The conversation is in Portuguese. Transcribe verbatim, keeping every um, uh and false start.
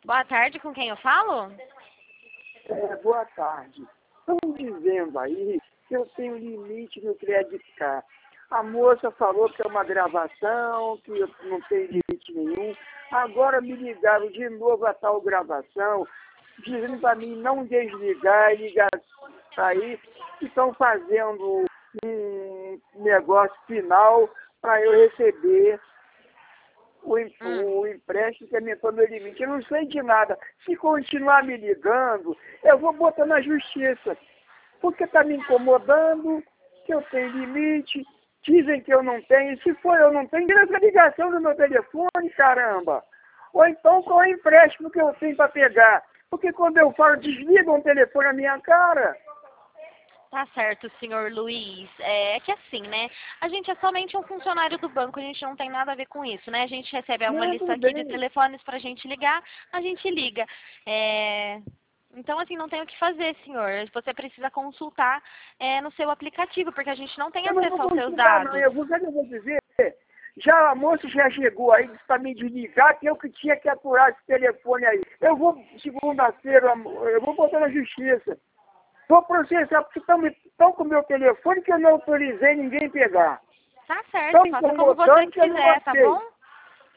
Boa tarde, com quem eu falo? É, boa tarde. Estão dizendo aí que eu tenho limite no Credit Card. A moça falou que é uma gravação, que eu não tenho limite nenhum. Agora me ligaram de novo a tal gravação, dizendo para mim não desligar e ligar aí, que estão fazendo um negócio final para eu receber o, Hum. o empréstimo que aumentou meu limite. Eu não sei de nada. Se continuar me ligando, eu vou botar na justiça. Porque está me incomodando, que eu tenho limite, dizem que eu não tenho. Se for eu não tenho, essa ligação no meu telefone, caramba. Ou então qual é o empréstimo que eu tenho para pegar? Porque quando eu falo, desligam o telefone na minha cara. Tá certo, senhor Luiz. É, é que assim, né? A gente é somente um funcionário do banco, a gente não tem nada a ver com isso, né? A gente recebe uma Não, lista tudo aqui de bem. telefones pra gente ligar, a gente liga. É... Então, assim, não tem o que fazer, senhor. Você precisa consultar é, no seu aplicativo, porque a gente não tem Eu não vou acesso aos seus consultar, não. dados. Eu vou, sabe o que eu vou dizer? Já a moça já chegou aí para me desligar, que eu que tinha que apurar esse telefone aí. Eu vou, segunda-feira, eu vou botar na justiça. Vou processar, porque estão com o meu telefone que eu não autorizei ninguém pegar. Tá certo, Estão faça como você incomodando que eu não quiser, tá gostei. bom?